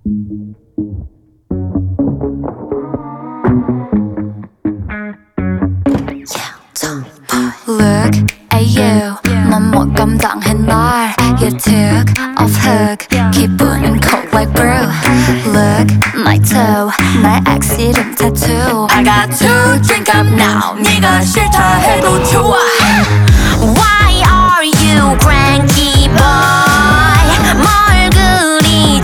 Look at you 넌 뭐 감당해 날 You took off hook 기분은 cold like brew Look my toe 날 accident tattoo I got to drink up now 네가 싫다 해도 좋아 Why are you cranky boy 뭘 그리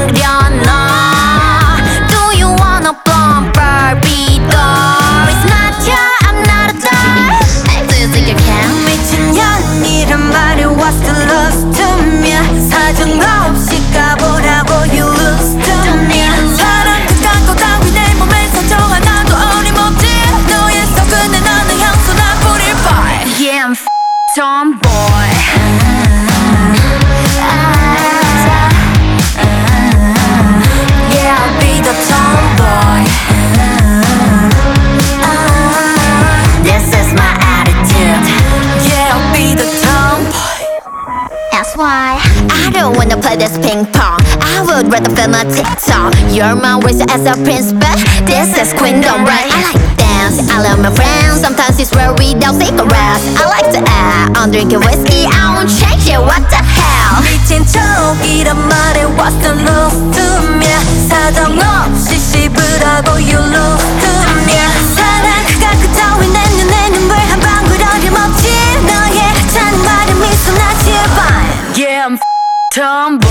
찡그려놔 Do you wanna bump Barbie doll It's not your I'm not a doll Do you think you can? 미친년이란 말이 what's the love to me 사정없이 까보라고 you lose to me 사랑 그딴 거 따위 내 몸에 사정 하나도 어림없지 너의 속은에 나는 향수 나 뿌릴 boy Yeah I'm tomboy Yeah I'll be the tomboy This is my attitude Yeah I'll be the tomboy That's why I don't wanna play this ping pong I would rather film a TikTok You're my racer as a prince but this is queendom right I like dance, I love my friends Sometimes it's rare without cigarettes I like to act, I'm drinking whiskey I won't change it, what the hell 미친 척이란 말에 what's the love to me 사정없이 씹으라고 you lose to me 사랑 그가 그따위 내 눈에 눈물 한 방울 어림없지 너의 하찮은 말에 미소 나 제발 Yeah I'm tomboy